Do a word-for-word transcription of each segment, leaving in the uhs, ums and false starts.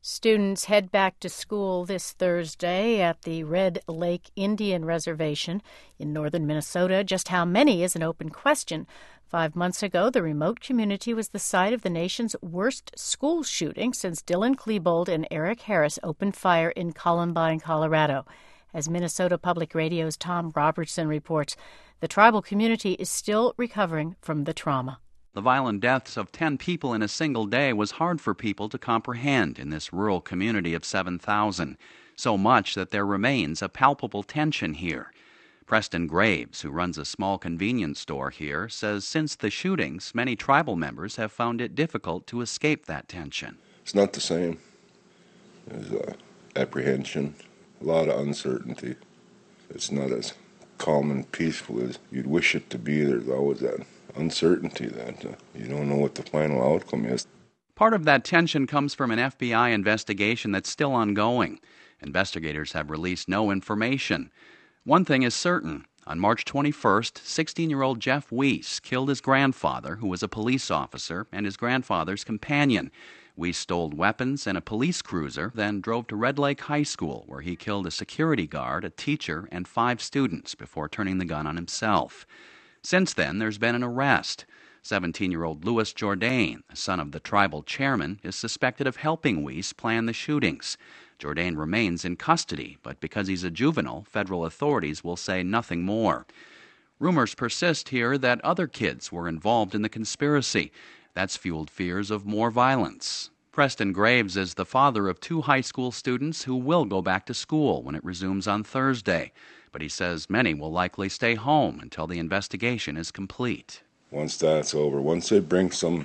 Students head back to school this Thursday at the Red Lake Indian Reservation in northern Minnesota. Just how many is an open question. Five months ago, the remote community was the site of the nation's worst school shooting since Dylan Klebold and Eric Harris opened fire in Columbine, Colorado. As Minnesota Public Radio's Tom Robertson reports, the tribal community is still recovering from the trauma. The violent deaths of ten people in a single day was hard for people to comprehend in this rural community of seven thousand, so much that there remains a palpable tension here. Preston Graves, who runs a small convenience store here, says since the shootings, many tribal members have found it difficult to escape that tension. It's not the same. There's uh, apprehension, a lot of uncertainty. It's not as calm and peaceful as you'd wish it to be. There's always that uncertainty that uh, you don't know what the final outcome is. Part of that tension comes from an F B I investigation that's still ongoing. Investigators have released no information. One thing is certain. On March twenty-first, sixteen-year-old Jeff Weiss killed his grandfather, who was a police officer, and his grandfather's companion. Weiss stole weapons and a police cruiser, then drove to Red Lake High School, where he killed a security guard, a teacher, and five students before turning the gun on himself. Since then, there's been an arrest. seventeen-year-old Louis Jourdain, son of the tribal chairman, is suspected of helping Weiss plan the shootings. Jourdain remains in custody, but because he's a juvenile, federal authorities will say nothing more. Rumors persist here that other kids were involved in the conspiracy. That's fueled fears of more violence. Preston Graves is the father of two high school students who will go back to school when it resumes on Thursday. But he says many will likely stay home until the investigation is complete. Once that's over, once they bring some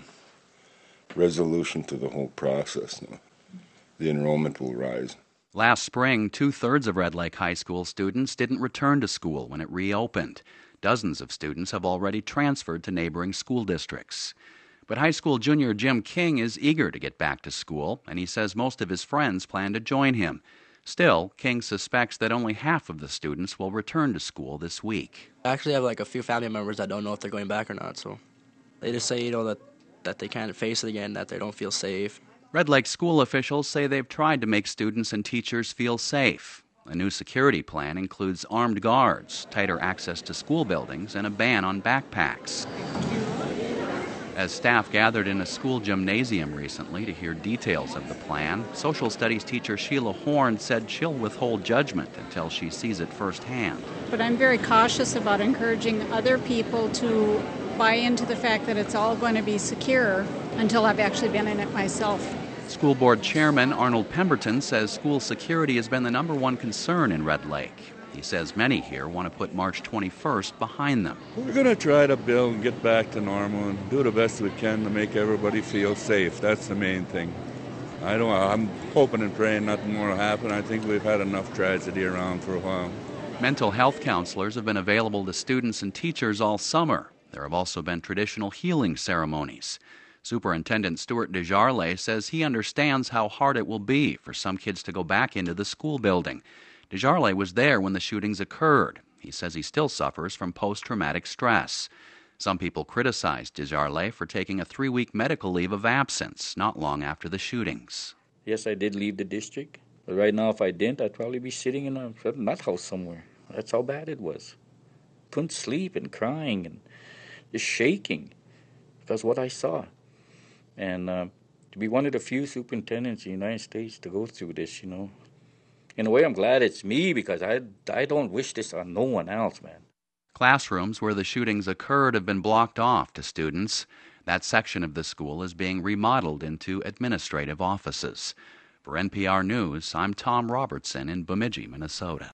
resolution to the whole process, the enrollment will rise. Last spring, two-thirds of Red Lake High School students didn't return to school when it reopened. Dozens of students have already transferred to neighboring school districts. But high school junior Jim King is eager to get back to school, and he says most of his friends plan to join him. Still, King suspects that only half of the students will return to school this week. I actually have like a few family members that don't know if they're going back or not, so they just say, you know, that, that they can't face it again, that they don't feel safe. Red Lake school officials say they've tried to make students and teachers feel safe. A new security plan includes armed guards, tighter access to school buildings, and a ban on backpacks. As staff gathered in a school gymnasium recently to hear details of the plan, social studies teacher Sheila Horn said she'll withhold judgment until she sees it firsthand. But I'm very cautious about encouraging other people to buy into the fact that it's all going to be secure until I've actually been in it myself. School board chairman Arnold Pemberton says school security has been the number one concern in Red Lake. He says many here want to put March twenty-first behind them. We're going to try to build and get back to normal and do the best we can to make everybody feel safe. That's the main thing. I don't. I'm hoping and praying nothing more will happen. I think we've had enough tragedy around for a while. Mental health counselors have been available to students and teachers all summer. There have also been traditional healing ceremonies. Superintendent Stuart Desjarlais says he understands how hard it will be for some kids to go back into the school building. Desjarlais was there when the shootings occurred. He says he still suffers from post-traumatic stress. Some people criticized Desjarlais for taking a three-week medical leave of absence not long after the shootings. Yes, I did leave the district. But right now, if I didn't, I'd probably be sitting in a nut house somewhere. That's how bad it was. Couldn't sleep and crying and just shaking because of what I saw. And uh, to be one of the few superintendents in the United States to go through this, you know, in a way, I'm glad it's me because I, I don't wish this on no one else, man. Classrooms where the shootings occurred have been blocked off to students. That section of the school is being remodeled into administrative offices. For N P R News, I'm Tom Robertson in Bemidji, Minnesota.